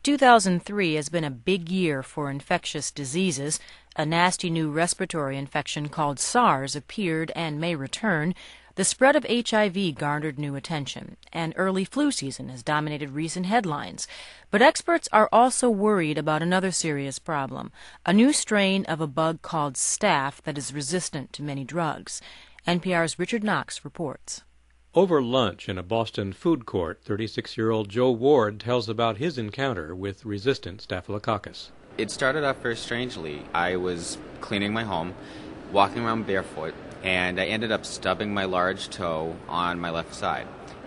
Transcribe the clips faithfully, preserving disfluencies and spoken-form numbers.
two thousand three has been a big year for infectious diseases. A nasty new respiratory infection called SARS appeared and may return. The spread of H I V garnered new attention, and early flu season has dominated recent headlines. But experts are also worried about another serious problem, a new strain of a bug called staph that is resistant to many drugs. N P R's Richard Knox reports. Over lunch in a Boston food court, thirty-six-year-old Joe Ward tells about his encounter with resistant staphylococcus. It started off very strangely. I was cleaning my home, walking around barefoot, and I ended up stubbing my large toe on my left side.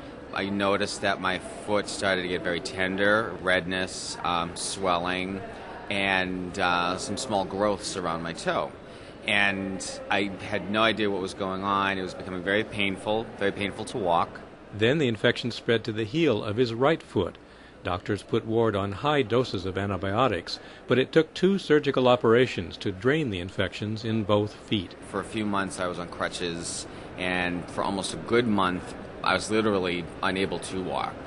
I noticed that my foot started to get very tender, redness, um, swelling, and uh, some small growths around my toe. And I had no idea what was going on. It was becoming very painful, very painful to walk. Then the infection spread to the heel of his right foot. Doctors put Ward on high doses of antibiotics, but it took two surgical operations to drain the infections in both feet. For a few months I was on crutches, and for almost a good month I was literally unable to walk.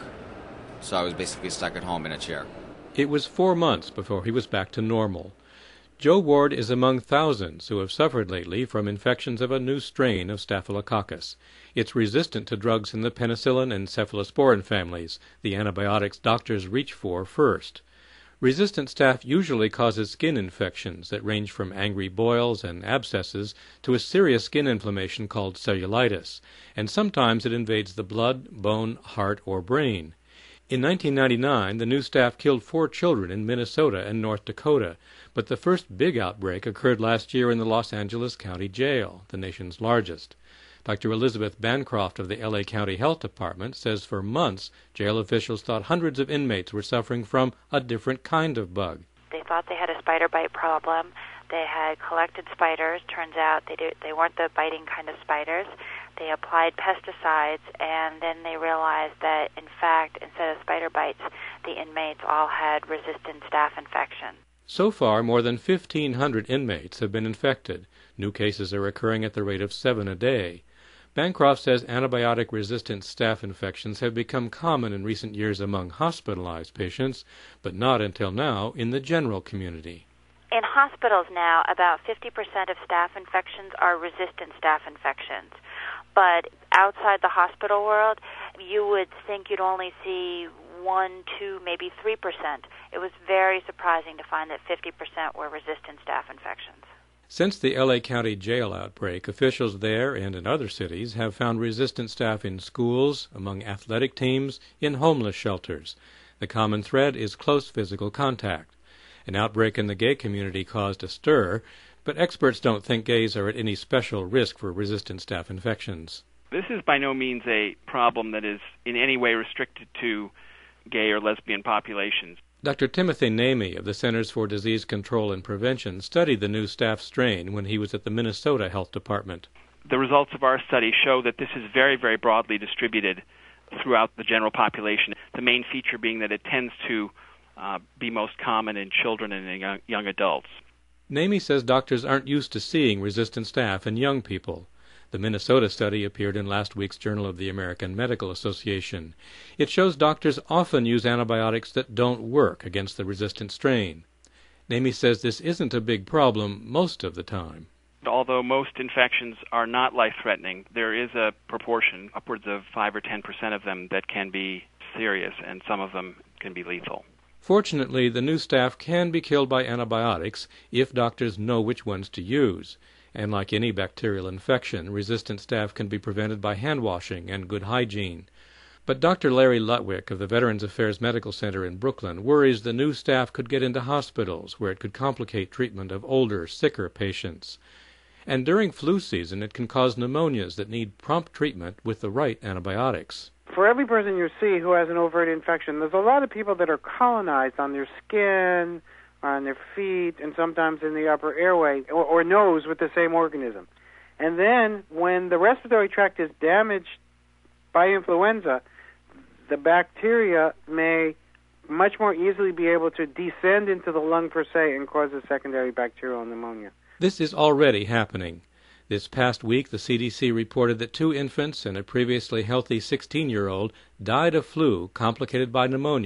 So I was basically stuck at home in a chair. It was four months before he was back to normal. Joe Ward is among thousands who have suffered lately from infections of a new strain of staphylococcus. It's resistant to drugs in the penicillin and cephalosporin families, the antibiotics doctors reach for first. Resistant staph usually causes skin infections that range from angry boils and abscesses to a serious skin inflammation called cellulitis, and sometimes it invades the blood, bone, heart, or brain. In nineteen ninety-nine, the new staph killed four children in Minnesota and North Dakota, but the first big outbreak occurred last year in the Los Angeles County Jail, the nation's largest. Doctor Elizabeth Bancroft of the L A County Health Department says for months jail officials thought hundreds of inmates were suffering from a different kind of bug. They thought they had a spider bite problem. They had collected spiders. Turns out they, did, they weren't the biting kind of spiders. They applied pesticides, and then they realized that, in fact, instead of spider bites, the inmates all had resistant staph infection. So far, more than fifteen hundred inmates have been infected. New cases are occurring at the rate of seven a day. Bancroft says antibiotic-resistant staph infections have become common in recent years among hospitalized patients, but not until now in the general community. In hospitals now, about fifty percent of staph infections are resistant staph infections. But outside the hospital world, you would think you'd only see one, two, maybe three percent. It was very surprising to find that fifty percent were resistant staph infections. Since the L A County Jail outbreak, officials there and in other cities have found resistant staph in schools, among athletic teams, in homeless shelters. The common thread is close physical contact. An outbreak in the gay community caused a stir, but experts don't think gays are at any special risk for resistant staph infections. This is by no means a problem that is in any way restricted to gay or lesbian populations. Doctor Timothy Namey of the Centers for Disease Control and Prevention studied the new staph strain when he was at the Minnesota Health Department. The results of our study show that this is very, very broadly distributed throughout the general population, the main feature being that it tends to uh, be most common in children and in young, young adults. Namey says doctors aren't used to seeing resistant staph in young people. The Minnesota study appeared in last week's Journal of the American Medical Association. It shows doctors often use antibiotics that don't work against the resistant strain. Namey says this isn't a big problem most of the time. Although most infections are not life-threatening, there is a proportion, upwards of five or ten percent of them, that can be serious, and some of them can be lethal. Fortunately, the new staph can be killed by antibiotics if doctors know which ones to use. And like any bacterial infection, resistant staph can be prevented by hand washing and good hygiene. But Doctor Larry Lutwick of the Veterans Affairs Medical Center in Brooklyn worries the new staph could get into hospitals where it could complicate treatment of older, sicker patients. And during flu season, it can cause pneumonias that need prompt treatment with the right antibiotics. For every person you see who has an overt infection, there's a lot of people that are colonized on their skin, on their feet, and sometimes in the upper airway or, or nose with the same organism. And then when the respiratory tract is damaged by influenza, the bacteria may much more easily be able to descend into the lung per se and cause a secondary bacterial pneumonia. This is already happening. This past week, the C D C reported that two infants and a previously healthy sixteen-year-old died of flu complicated by pneumonia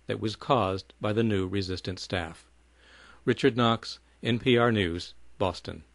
that was caused by the new resistant staph. Richard Knox, N P R News, Boston.